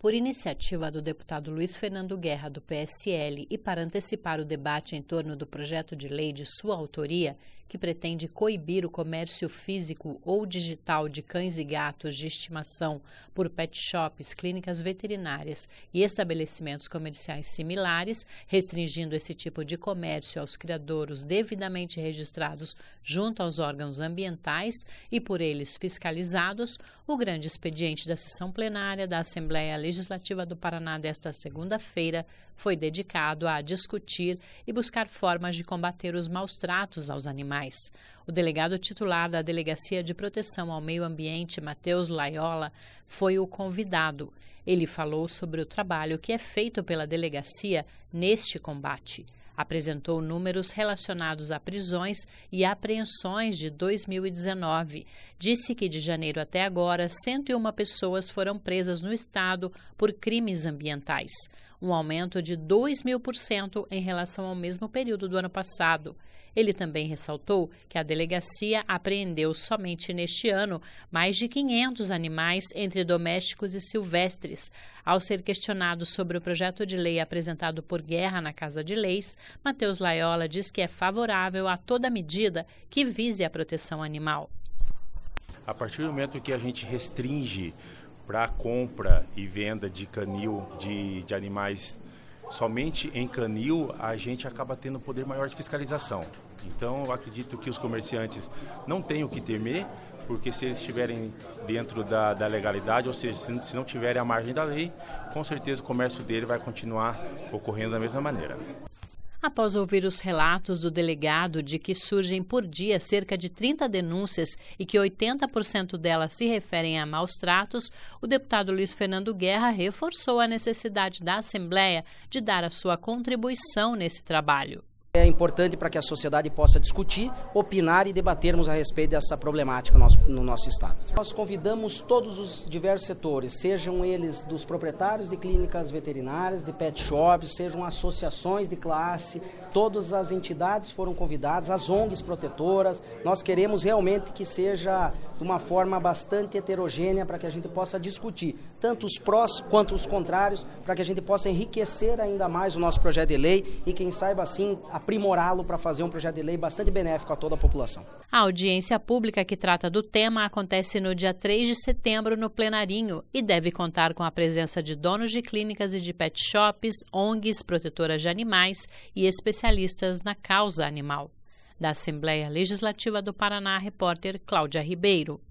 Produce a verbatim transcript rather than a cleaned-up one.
Por iniciativa do deputado Luiz Fernando Guerra, do P S L, e para antecipar o debate em torno do projeto de lei de sua autoria, que pretende coibir o comércio físico ou digital de cães e gatos de estimação por pet shops, clínicas veterinárias e estabelecimentos comerciais similares, restringindo esse tipo de comércio aos criadouros devidamente registrados junto aos órgãos ambientais e por eles fiscalizados, o grande expediente da sessão plenária da Assembleia Legislativa do Paraná desta segunda-feira foi dedicado a discutir e buscar formas de combater os maus-tratos aos animais. O delegado titular da Delegacia de Proteção ao Meio Ambiente, Matheus Laiola, foi o convidado. Ele falou sobre o trabalho que é feito pela delegacia neste combate. Apresentou números relacionados a prisões e apreensões de dois mil e dezenove. Disse que de janeiro até agora, cento e uma pessoas foram presas no estado por crimes ambientais, um aumento de dois mil por cento em relação ao mesmo período do ano passado. Ele também ressaltou que a delegacia apreendeu somente neste ano mais de quinhentos animais entre domésticos e silvestres. Ao ser questionado sobre o projeto de lei apresentado por Guerra na Casa de Leis, Matheus Laiola diz que é favorável a toda medida que vise a proteção animal. A partir do momento que a gente restringe para a compra e venda de canil de, de animais somente em canil, a gente acaba tendo um poder maior de fiscalização. Então, eu acredito que os comerciantes não têm o que temer, porque se eles estiverem dentro da, da legalidade, ou seja, se, se não tiverem a margem da lei, com certeza o comércio dele vai continuar ocorrendo da mesma maneira. Após ouvir os relatos do delegado de que surgem por dia cerca de trinta denúncias e que oitenta por cento delas se referem a maus-tratos, o deputado Luiz Fernando Guerra reforçou a necessidade da Assembleia de dar a sua contribuição nesse trabalho. É importante para que a sociedade possa discutir, opinar e debatermos a respeito dessa problemática no nosso, no nosso estado. Nós convidamos todos os diversos setores, sejam eles dos proprietários de clínicas veterinárias, de pet shops, sejam associações de classe, todas as entidades foram convidadas, as O N Gs protetoras. Nós queremos realmente que seja de uma forma bastante heterogênea para que a gente possa discutir tanto os prós quanto os contrários, para que a gente possa enriquecer ainda mais o nosso projeto de lei e quem saiba assim aprimorá-lo para fazer um projeto de lei bastante benéfico a toda a população. A audiência pública que trata do tema acontece no dia três de setembro no Plenarinho e deve contar com a presença de donos de clínicas e de pet shops, O N Gs, protetoras de animais e especialistas na causa animal. Da Assembleia Legislativa do Paraná, repórter Cláudia Ribeiro.